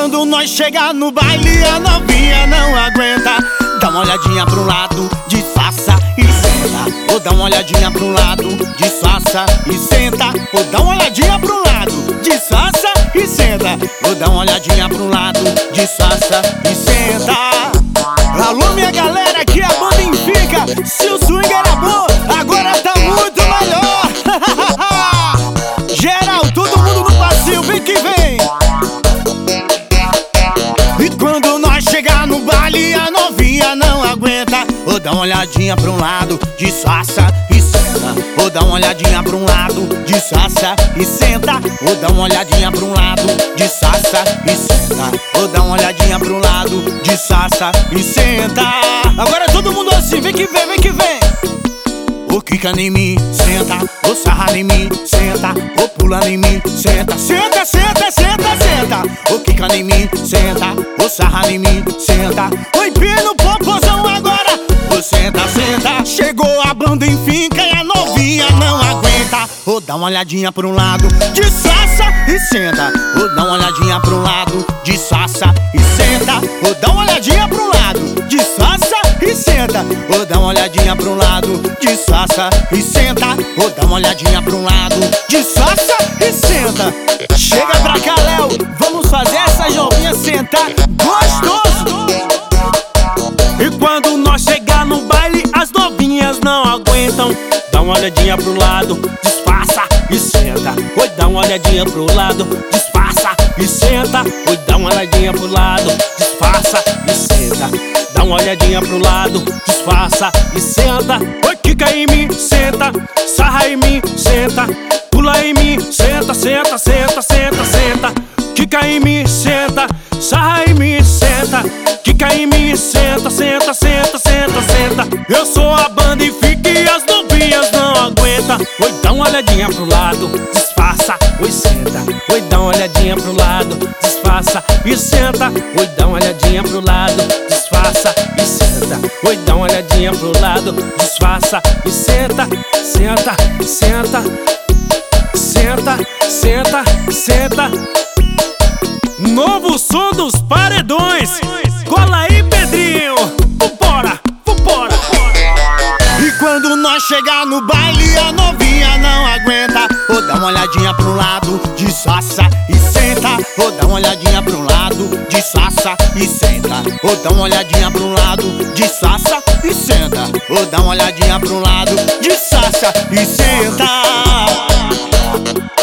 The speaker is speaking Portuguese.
quando nós chegar no baile, a novinha não aguenta. Dá uma olhadinha pro lado, disfarça e senta. Ou dá uma olhadinha pro lado, disfarça e senta. Ou dá uma olhadinha pro lado, disfarça e senta. Ou dá uma olhadinha pro lado, disfarça e senta. Alô minha galera, aqui a banda fica. Se o swing era bom, agora tá muito melhor. Geral, todo mundo no passeio, vem que vem. E quando nós chegar no baile, a novinha não aguenta. Ou dá uma olhadinha pra um lado, disfarça e senta. Ou dá uma olhadinha pra um lado, disfarça e senta. Ou dá uma olhadinha pra um lado, disfarça e senta. Ou dá uma olhadinha pro lado, disfarça e senta. Agora todo mundo assim, vem que vem, vem que vem. Ou quica em mim, senta. Ou sarra em mim, senta. Ou pula em mim, senta. Senta, senta, senta, senta. Ou quica em mim, senta. Ou sarra em mim, senta. Ou empina o popozão agora. Ou senta, senta. Chegou a banda finca e a novinha não aguenta. Ou dá uma olhadinha pro lado, disfarça e senta. Ou dá uma olhadinha pro lado, disfarça e senta. Ou dá uma olhadinha pro lado, disfarça e senta. Ou dá uma olhadinha pro lado, disfarça e senta. Ou dá uma olhadinha pro lado, disfarça e senta. Chega pra cá, Léo, vamos fazer essa jovinha sentar gostoso. E quando nós chegar no baile, as novinhas não aguentam. Dá uma olhadinha pro lado, disfarça e senta. Oi, dá uma olhadinha pro lado, disfarça e senta. Oi, dá uma olhadinha pro lado, disfarça e senta. Dá uma olhadinha pro lado, disfarça e senta. Oi, quica em mim, senta. Sarra em mim, senta. Pula em mim, senta, senta, senta, senta, senta. Quica em mim, senta. Sarra em mim, senta. Quica em mim, senta, senta, senta, senta, senta. Eu sou a banda e fica e as novinhas não aguentam. Oi, dá uma olhadinha pro lado, disfarça, oi, senta. Oi, dá uma olhadinha pro lado, disfarça e senta. Oi, dá uma olhadinha pro lado, disfarça e senta. Oi, dá uma olhadinha pro lado, disfarça e senta. Senta, senta, senta, senta, senta. Novo som dos paredões. Cola aí, Pedrinho. Vambora, vambora. E quando nós chegar no baile, a novinha não aguenta. Ou dá uma olhadinha pro lado, disfarça e senta. Ou dá uma olhadinha pro lado, disfarça e senta. Ou dá uma olhadinha pro lado, disfarça e senta. Ou dá uma olhadinha pro lado, disfarça e senta.